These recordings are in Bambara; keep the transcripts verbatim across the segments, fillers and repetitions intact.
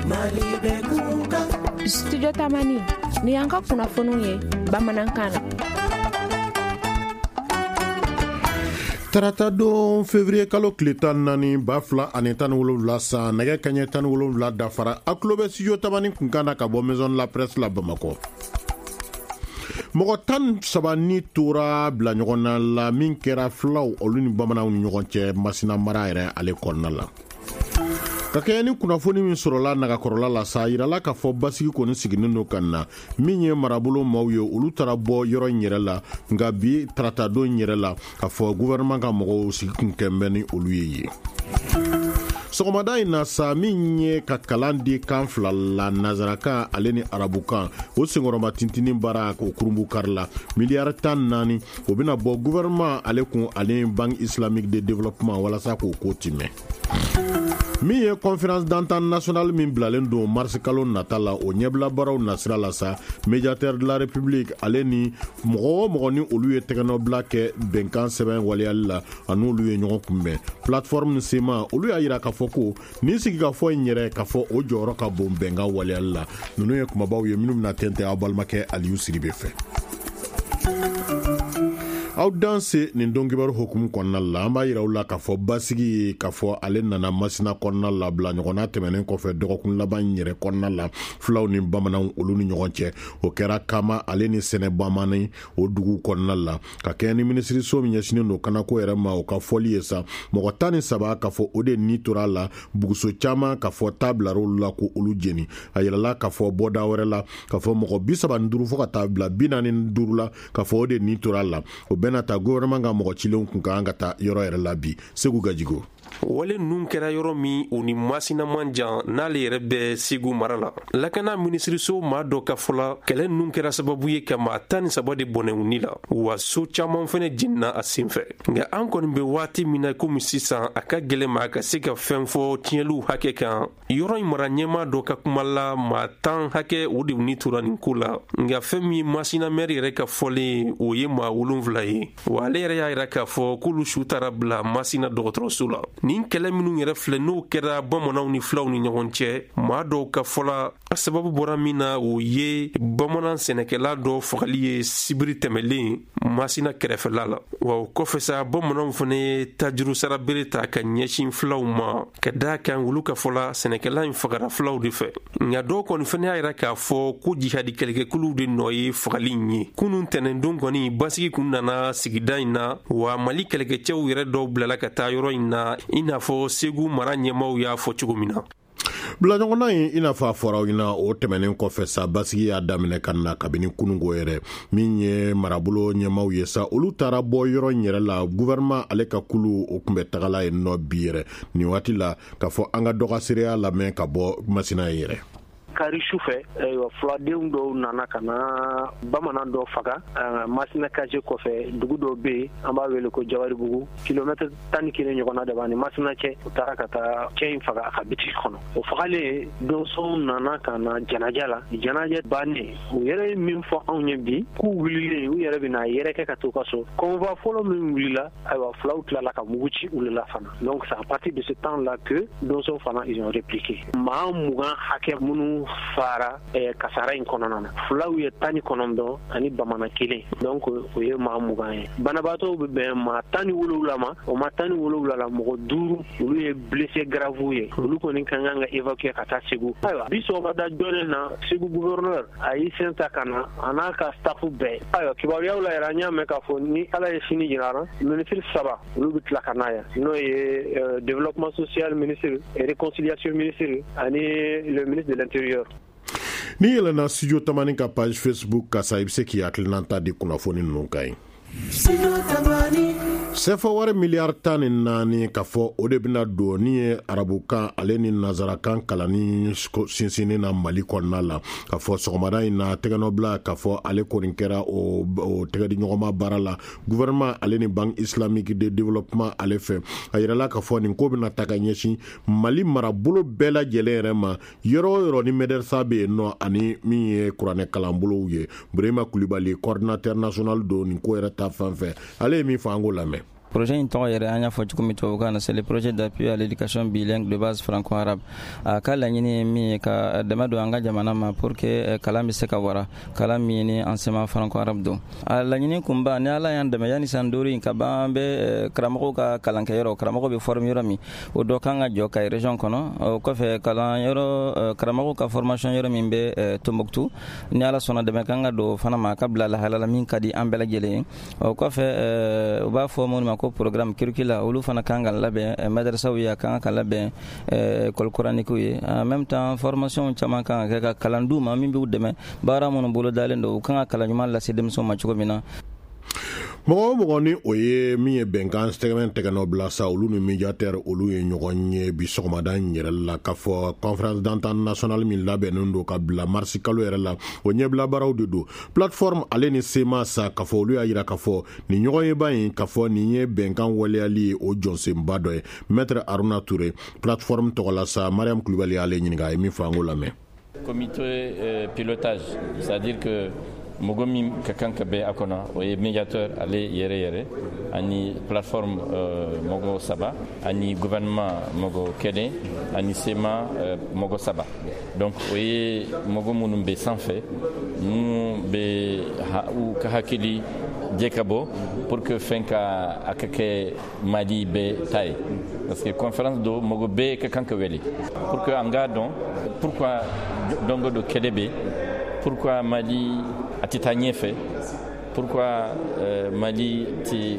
Studio Tamani ni an ka kunnafoniw ye bamanankan na. Tarata don février kalo tile tan naani ba fila ani tan wolonwula san nɛgɛ kaɲɛ tan wolonwula dafara a tulo bɛ studio Tamani kunkan na ka bɔ maison la presse la Bamakɔ. Mɔgɔ tan saba ni tora bila ɲɔgɔn na la min kɛra filaw olu ni bamananw ni ɲɔgɔn cɛ Masina mara yɛrɛ ale kɔnɔna la. Ka kɛɲɛ ni kunnafoni min sɔrɔla nagakɔrɔla la sa yirala k'a fɔ basigi kɔni sigilen don kan na min ye marabolo maaw ye olu taara bɔ yɔrɔ in yɛrɛ la nka bi tarata don in yɛrɛ la k'a fɔ gouvernement ka mɔgɔw sigi kun kɛnbɛn ni olu ye ye. Sɔgɔmada in na sa min ye ka kalan di kan fila la nazarakan ale ni arabukan o senkɔrɔma tintinin baara o kurumbu kari la miliyari tan naani o bɛna bɔ gouvernement ale kun ale banque islamique de développement walasa k'o ko timɛ. Min ye conférence d'entente nationale min bilalen don mars kalo nata la o ɲɛbila baaraw nasira la sa médiateur de la république ale ni mɔgɔ o mɔgɔ ni olu ye tɛgɛnɔbila kɛ bɛnkan sɛbɛn waleyali la ani olu ye ɲɔgɔn kunbɛn plateforme sema olu y'a yira k'a fɔ ko ni sigikafɔ in yɛrɛ k'a fɔ o jɔyɔrɔ ka bon bɛnkan waleyali la ninnu ye kumabaw ye minnu bɛna tɛntɛn aw balimakɛ Aliyu Siribe fɛ. Aw danse nin don kibaru hukumu kɔnɔna la an b'a yira u la k'a fɔ basigi k'a fɔ ale nana Masina kɔnɔna la bila ɲɔgɔnna tɛmɛnen kɔfɛ dɔgɔkun laban yɛrɛ kɔnɔna la filaw ni bamananw olu ni ɲɔgɔn cɛ o kɛra kama ale ni sɛnɛ bamanan o dugu kɔnɔna la ka kɛ ni minisiriso min ɲɛsinen don kanako yɛrɛ ma o ka fɔli ye sa mɔgɔ tan ni saba k'a fɔ o de ni tora la buguso caman k'a fɔ taa bilara olu la ko olu jeni a yirala k'a fɔ bɔda wɛrɛ la k'a fɔ mɔgɔ bi saba ni duuru fo ka taa bila bi naani ni duuru la k'a fɔ o de ni tora la o bɛna ta gouvernement ka mɔgɔ cilenw kun ka an ka taa yɔrɔ yɛrɛ la bi Segu Gajigo. Wale nun kɛra yɔrɔ min o ni Masina man jan n'ale yɛrɛ bɛ Segu mara la. Lakana minisiriso maa dɔ ka fɔla kɛlɛ nun kɛra sababu ye ka maa tan ni saba de bɔnɛ ni la wa so caman fɛnɛ jenina a senfɛ. Nka an kɔni bɛ waati min na komi sisan a ka gɛlɛn ma a ka se ka fɛn fɔ tiɲɛliw hakɛ kan. Yɔrɔ in mara ɲɛmaa dɔ ka kuma la maa tan hakɛ o de ni tora nin ko la. Nka fɛn min Masina maire yɛrɛ ka fɔlen o ye maa wolonwula ye. Wa ale yɛrɛ y'a yira k'a fɔ k'olu su taara bila Masina dɔgɔtɔrɔso la. Nin kɛlɛ minnu yɛrɛ filɛ n'o kɛra bamananw ni filaw ni ɲɔgɔn cɛ maa dɔw ka fɔla a sababu bɔra min na o ye bamanan sɛnɛkɛla dɔ fagali ye sibiri tɛmɛlen Masina kɛrɛfɛla la wa o kɔfɛ sa bamananw fana ye tajuru sara bere ta ka ɲɛsin filaw ma ka daa kan olu ka fɔla sɛnɛkɛla in fagara filaw de fɛ nka dɔw kɔni fana y'a yira k'a fɔ ko jihadi kɛlɛkɛkuluw de nɔ ye fagali in ye kunun tɛnɛndon kɔni basigi kun nana sigida in na wa Mali kɛlɛkɛcɛw yɛrɛ dɔw bilala ka taa yɔrɔ in na i n'a fɔ Segu mara ɲɛmaw y'a fɔ cogo min na. Bila ɲɔgɔnna in i n'a fɔ a fɔra ɲɛna o tɛmɛnen kɔfɛ sa basigi y'a daminɛ ka na kabini kunungo yɛrɛ min ye marabolo ɲɛmaw ye sa olu taara bɔ yɔrɔ in yɛrɛ la gouvernement ale ka kulu o kun bɛ tagala yen nɔ bi yɛrɛ nin waati la k'a fɔ an ka dɔgɔsereya lamɛn ka bɔ Masina yɛrɛ. Kari sufɛ fuladenw dɔw nana ka na bamanan dɔ faga Masina kaje kɔfɛ dugu dɔw bɛ yen an b'a wele ko Jawaribugu kilomètre tan ni kelen ɲɔgɔnna de b'an ni Masina cɛ u taara ka taa cɛ in faga a ka bitiki kɔnɔ o fagalen donsow nana ka na janaja la janaja bannen u yɛrɛ ye min fɔ anw ye bi k'u wulilen u yɛrɛ bɛna yɛrɛ kɛ ka t'u ka so convoi fɔlɔ min wulila ayiwa fulaw tilala ka mugu ci olu la fana donc c'est à partir de ce temps là que donsow fana ils ont répliqué maa mugan hakɛ minnu fara kasara in kɔnɔna na fulaw ye tan ni kɔnɔntɔn ani bamanan kelen donc o ye maa mugan ye banabaatɔw bɛ bɛn maa tan ni wolowula ma o maa tan ni wolowula la mɔgɔ duuru olu ye blessé grave ye olu kɔni ka kan ka évacuer ka taa Segu ayiwa bi sɔgɔmada joona na Segu gouverneur a y'i sen ta ka na a n'a ka staff bɛɛ ayiwa kibaruyaw la yɛrɛ an y'a mɛn k'a fɔ ni Ala ye sini jira la ministre saba olu bɛ tila ka na yan n'o ye développement social ministre et réconciliation ministre ani le ministre de l'intérieur. Ni yɛlɛnna studio Tamani ka page Facebook ka sa i bɛ se k'i hakilinanta di kunnafoni ninnu kan ye. Sefa wari miliyari tan ni naani ka fɔ o de bɛna don ni ye arabukan ale ni nazarakan kalani sinsinni na Mali kɔnɔna la ka fɔ sɔgɔmada in na tɛgɛnɔbila ka fɔ ale kɔni kɛra o tɛgɛdi ɲɔgɔnma baara la gouvernement ale ni banque islamique de développement ale fɛ a yirala ka fɔ nin ko bɛna ta ka ɲɛsin Mali marabolo bɛɛ lajɛlen yɛrɛ ma yɔrɔ o yɔrɔ ni médersa bɛ yen nɔ ani min ye kuranɛ kalanbolow ye Burema Kulibali coordinateur national don nin ko yɛrɛ ta fan fɛ ale ye min fɔ an k'o lamɛn. projet in tɔgɔ yɛrɛ an y'a fɔ cogo min tubabukan na c'est le projet d'appui à l'éducation bilingue de base franco-arabe a ka laɲini ye min ye ka dɛmɛ don an ka jamana ma pour que kalan bɛ se ka wara kalan min ni enseignement franco-arabe don a laɲini kunba ni ala y'an dɛmɛ yani san duuru in ka ban an bɛ karamɔgɔw ka kalankɛyɔrɔ karamɔgɔ bɛ forme yɔrɔ min o dɔ kan ka jɔ ka région kɔnɔ o kɔfɛ kalan yɔrɔ karamɔgɔw ka formation yɔrɔ min bɛ Tombouctou ni ala sɔnna dɛmɛ kan ka don fana ma ka bila lahalala min ka di an bɛɛ lajɛlen o kɔfɛ u b'a fɔ minnu ma ko programme curricula olu fana kan ka labɛn madrasaw ye a kan ka labɛn école coranique ye en même temps formation caman kan ka kɛ ka kalan d'u ma min b'u dɛmɛ baara minnu bolo dalen don u kan ka kalan ɲuman lase denmisɛnw ma cogo min na mɔgɔ mɔgɔ ni o ye min ye bɛnkan sɛgɛmɛ tɛgɛnɔ bila sa olu ni médiateur olu ye ɲɔgɔn ye bi sɔgɔmada in yɛrɛ la k'a fɔ conférence d'entente nationale min labɛnnen don ka bila marisi kalo yɛrɛ la o ɲɛbila baaraw de don plateforme ale ni sema sa k'a fɔ olu y'a yira k'a fɔ nin ɲɔgɔn ye ba in k'a fɔ nin ye bɛnkan waleyali ye o jɔnsenba dɔ ye maître Aruna Touré plateforme tɔgɔ la sa Mariam Kulibali y'ale ɲininka a ye min fɔ an k'o lamɛn. Comité euh, pilotage, c'est-à-dire que Mogomi Kakanka be akona o ye médiateur ale yere yere ani plateforme euh, Mogo Saba ani gouvernement Mogo Kene ani Sema euh, Mogo Saba donc o ye Mogo munum be sanfɛ mu be ha u ka hakili jekabo pour que fenka akake madi be tay parce que conférence do Mogo be Kakanka weli pour que anga don pourquoi dongo do Kedebe pourquoi Mali a tita ɲɛfɛ pourquoi euh, Mali ti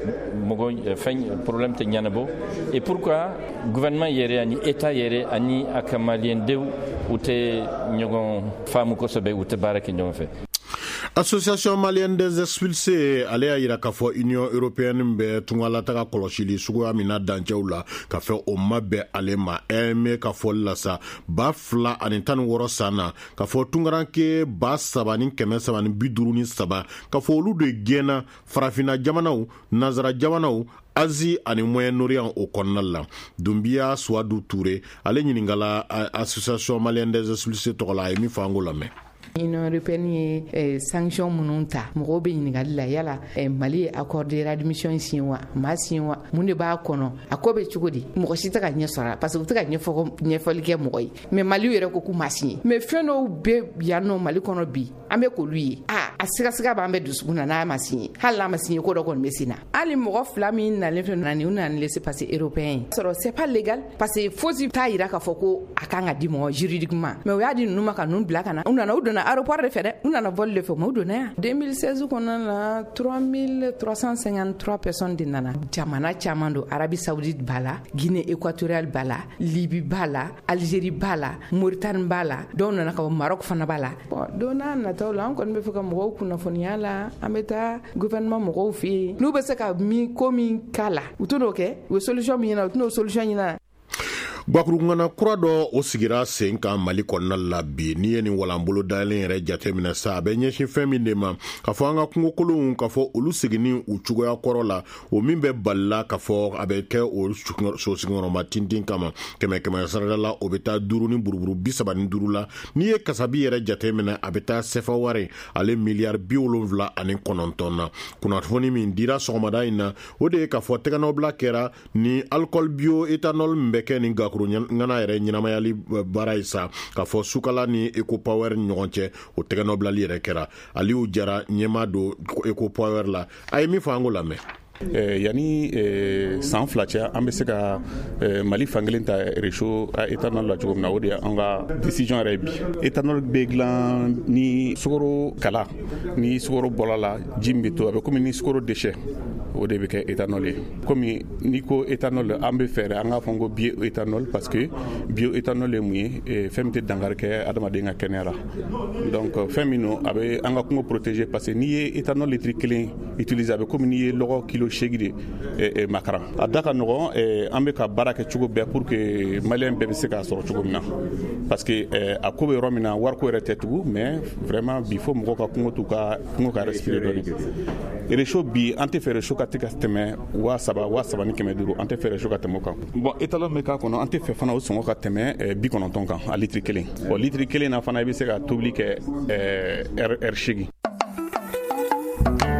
mogo fɛn problème tɛ ɲanabɔ et pourquoi gouvernement yɛrɛ ani état yɛrɛ ani a ka maliyɛndenw u tɛ ɲɔgɔn faamu kosɛbɛ u tɛ baara kɛ ɲɔgɔn fɛ. Association malienne des expulsés ale y'a yira k'a fɔ Union européenne bɛ tungalataga kɔlɔsili suguya min na dancɛw la k'a fɛ o ma bɛn ale ma ɛmɛ ka fɔli la sa ba fila ani tan ni wɔɔrɔ san na k'a fɔ tungaranke ba saba ni kɛmɛ saba ni bi duuru ni saba k'a fɔ olu de gɛnna farafinna jamanaw nazara jamanaw Asie ani Moyen-Orient o kɔnɔna la Dumbiya Suwadu Touré ale ɲininkala Association malienne des expulsés tɔgɔ la a ye min fɔ an k'o lamɛn. Union européenne ye eh, sanction minnu ta mɔgɔw bɛ ɲininkali la yala eh, Mali ye accord de réadmission signé wa ma signé wa mun de b'a kɔnɔ a ko bɛ cogo di mɔgɔ si tɛ ka ɲɛ sɔrɔ a parce que u tɛ ka ɲɛfɔ ɲɛfɔli kɛ mɔgɔ ye mais Mali yɛrɛ ko k'u ma signé mais fɛn dɔw bɛ yan nɔ Mali kɔnɔ bi an bɛ k'olu ye a a sigasiga b'an bɛ dusukun na n'a ma signé hali n'a ma signé ko dɔ kɔni bɛ sen na hali mɔgɔ fila min nalen filɛ nani u nana laisser passer européen sɔrɔ c'est pas légal parce que fosi t'a yira k'a fɔ ko a kan ka di mɔgɔ juridiquement mais u y'a di ninnu ma ka ninnu bila ka na u nana u donna aéroport de fɛ dɛ u nana vol de fɛ u donna yan deux mille seize kɔnɔna na trois mille trois cent cinquante-trois personnes de nana jamana caman don Arabie Saoudite b'a la Guinée équatoriale b'a la Libye b'a la Algérie b'a la Mauritanie b'a la dɔw nana ka bɔ Maroc fana b'a la bon don n'a nataw la an kɔni bɛ fɛ ka mɔgɔw kunnafoniya la an bɛ taa gouvernement mɔgɔw fɛ yen n'u bɛ se ka min ko min k'a la u t'o kɛ u ye solution min ɲini u t'o solution ɲini. Gwakurungana kura dɔ o sigira sen kan Mali kɔnɔna la bi n'i ye nin walanbolo dayɛlɛn yɛrɛ jateminɛ sa a bɛ ɲɛsin fɛn min de ma k'a fɔ an ka kungokolonw k'a fɔ olu seginni u cogoya kɔrɔ la o min bɛ balila k'a fɔ a bɛ kɛ o sosigiyɔrɔma tintin kama kɛmɛ kɛmɛ sarada la o bɛ taa duuru ni buruburu bi saba ni duuru la n'i ye kasabi yɛrɛ jateminɛ a bɛ taa sefa wari ale miliyari bi wolonwula ani kɔnɔntɔn na kunnafoni min dira sɔgɔmada in na o de ye k'a fɔ tɛgɛnɔbila kɛra ni alcool bio ethanol min bɛ kɛ ni gakuru ngana yɛrɛ ɲɛnamayali baara ye sa k'a fɔ sukala ni eco power ni ɲɔgɔn cɛ o tɛgɛnɔbilali yɛrɛ kɛra Aliyu Jara ɲɛma don eco power la a ye min fɔ an k'o lamɛn. Eh, yani eh, san fila cɛ an bɛ se ka eh, Mali fankelen ta réchaud a éthanol la cogo min na o de an ka décision yɛrɛ bi éthanol bɛ dilan ni sukaro kala ni sukaro bɔra la ji min bɛ to a bɛ komi ni sukaro déchet o de bɛ kɛ éthanol ye komi n'i ko éthanol an bɛ fɛɛrɛ an k'a fɔ ko bioéthanol parce que bioéthanol ye mun ye eh, fɛn min tɛ dankari kɛ adamaden ka kɛnɛya la donc fɛn min no a bɛ an ka kungo protéger parce que n'i ye éthanol litiri kelen utiliser a bɛ komi n'i ye lɔgɔ kilo segi de eh, eh, makaran a da ka nɔgɔn eh, an bɛ ka baara kɛ cogo bɛɛ pour que maliyɛn bɛɛ bɛ se k'a sɔrɔ cogo min na parce que eh, a ko bɛ yɔrɔ min na wariko yɛrɛ tɛ tugun mais vraiment bi fo mɔgɔw ka kungo t'u ka kungo ka respirer dɔɔni réchaud bi an tɛ fɛ réchaud ka tɛ ka tɛmɛ waa saba waa saba ni kɛmɛ duuru an tɛ fɛ réchaud ka tɛmɛ o kan bon étalon bɛ k'a kɔnɔ an tɛ fɛ fana o sɔngɔ ka tɛmɛ eh, bi kɔnɔntɔn kan a litiri kelen bon litiri kelen na fana i bɛ se ka tobili kɛ eh, ɛri segi.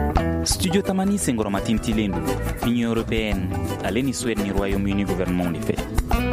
studio tamani sengoroma tintilen do union européenne ale ni Suède ni Royaume-Uni gouvernement de fait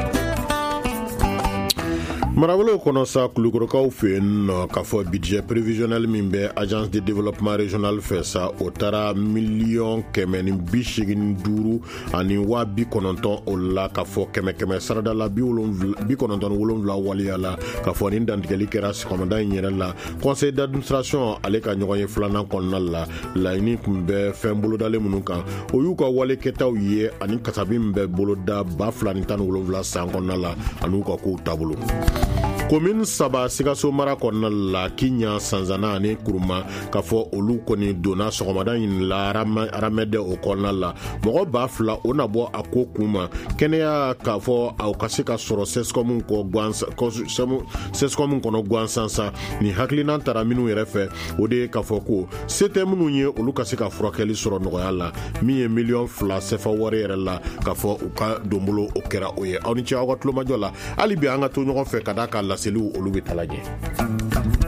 marabolo kono sa kulukorokaw fen ka fɔ budget prévisionnel min bɛ agence de développement régional fɛ sa o tara miliyɔn kɛmɛ ni bi segin duuru ani waa bi kɔnɔntɔn o la ka fɔ kɛmɛ kɛmɛ sarada la bi kɔnɔntɔn ni wolonwula waliya la ka fɔ nin dantigɛli kɛra sɔgɔmada in yɛrɛ la conseil d'administration ale ka ɲɔgɔn ye filanan kɔnɔna la laɲini tun bɛ fɛn bolodalen minnu kan o y'u ka wale kɛtaw ye ani kasabi min bɛ boloda ba fila ni tan ni wolonwula san kɔnɔna la ani u ka kow taabolo commune saba Sikaso mara kɔnɔna la Kiɲa Sanzana ani Kuruma ka fɔ olu kɔni donna sɔgɔmada in la aramɛdɛ o kɔnɔna la mɔgɔ ba fila o na bɔ a ko kun ma kɛnɛya k'a fɔ aw ka se ka sɔrɔ sescom kɔ sescom kɔnɔ gansansa ni hakilinan tara minnu yɛrɛ fɛ o de ye k'a fɔ ko se tɛ minnu ye olu ka se ka furakɛli sɔrɔ nɔgɔya la min ye miliyɔn fila sɛfa wari yɛrɛ la k'a fɔ u ka donbolo o kɛra o ye aw ni ce aw ka tulomajɔ la hali bi an ka to ɲɔgɔn fɛ ka da k'a laseliw olu bɛ talajɛ.